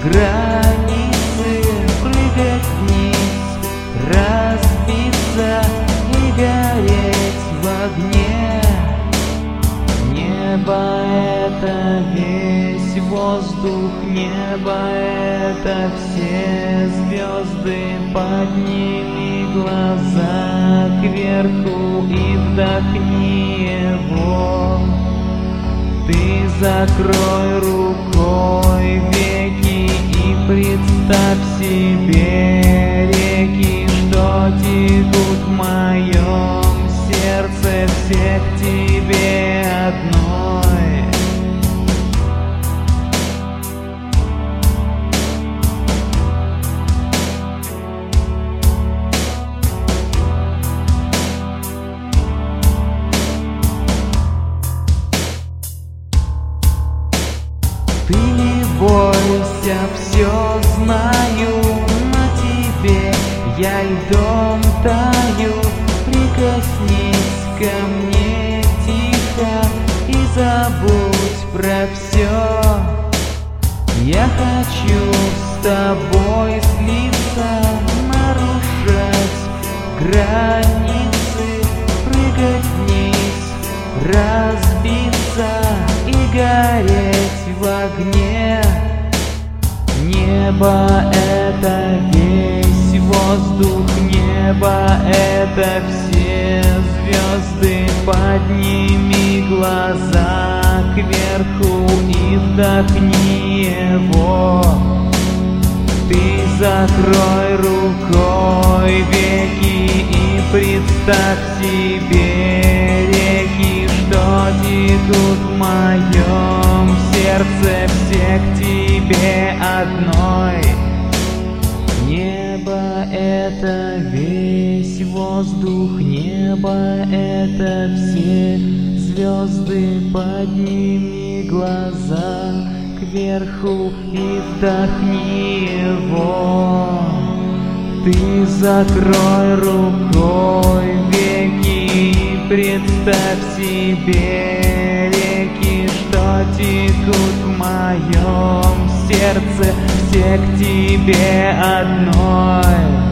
границы, прыгать вниз, разбиться и гореть в огне. Небо — это весь воздух, небо — это все звезды. Подними глаза кверху и вдохни его. Ты закрой рукой веки и представь себе реки, что текут в моем сердце, все к тебе одной. Ты не бойся, все знаю, на тебе я льдом таю. Прикоснись ко мне тихо и забудь про все. Я хочу с тобой слиться, нарушать границы, прыгать вниз, разбиться и гореть в огне. Небо — это весь воздух, небо — это все звезды. Подними глаза кверху и вдохни его. Ты закрой рукой веки и представь себе реки, что текут в моем сердце, все к тебе одной. Небо — это весь воздух, небо — это все звезды. Подними глаза кверху и вдохни его. Ты закрой рукой веки и представь себе реки, что текут в моем сердце, все к тебе одной.